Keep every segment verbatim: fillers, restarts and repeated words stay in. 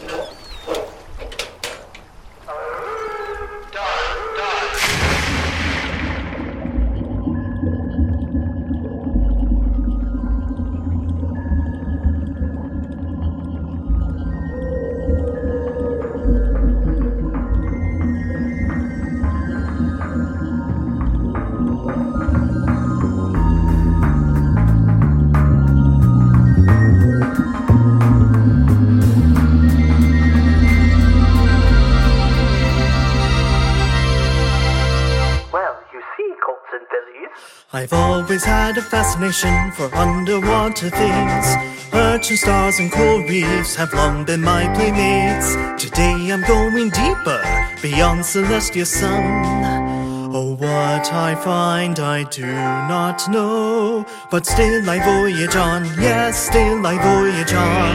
I've always had a fascination for underwater things. Urchin stars and coral reefs have long been my playmates. Today I'm going deeper, beyond celestial sun. Oh, what I find I do not know, but still I voyage on, yes, still I voyage on.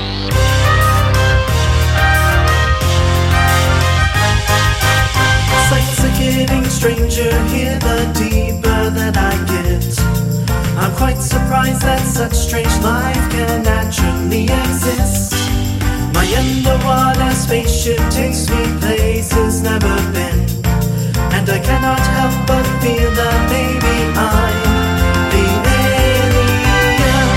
Sights are getting stranger here the deeper that I get. I'm quite surprised that such strange life can naturally exist. My underwater spaceship takes me places never been, and I cannot help but feel that maybe I'm the alien.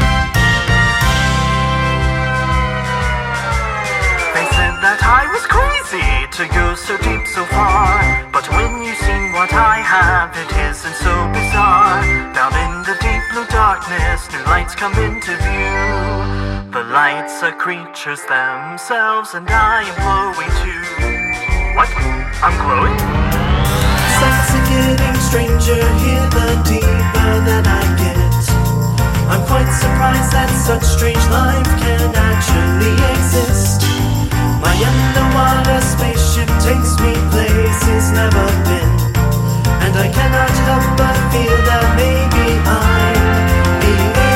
They said that I was crazy to go so deep so far, but when you see what I have, it isn't so bizarre. Down in the deep blue darkness, new lights come into view. The lights are creatures themselves, and I am glowing too. What? I'm glowing? Sights are getting stranger here the deeper that I get. I'm quite surprised that such strange life can actually exist. My underwater spaceship takes me places never been, and I cannot help but feel that maybe I'm the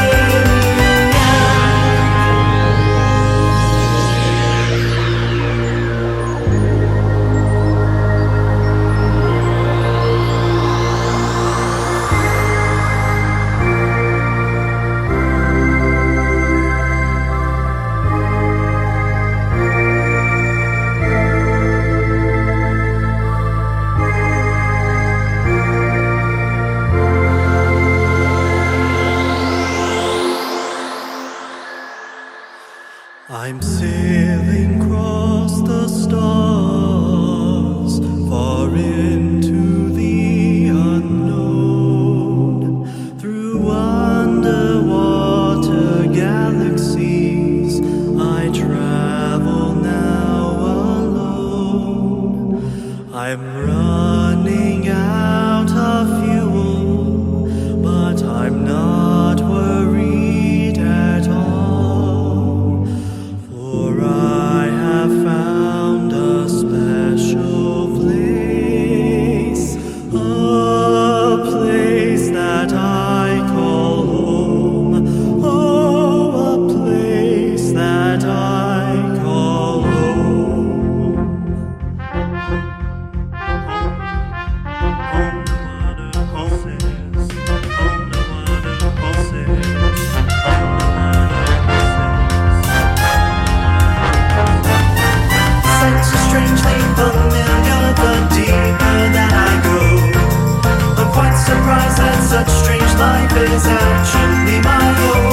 I'm sailing across the stars, far into the unknown, through underwater galaxies. I travel now alone. I'm running out of fuel, but I'm not worried at all. I have found a special place, a place that I call home. Oh, a place that I call home. Home, home, home, home, strangely familiar the deeper that I go. I'm quite surprised that such strange life is actually my own.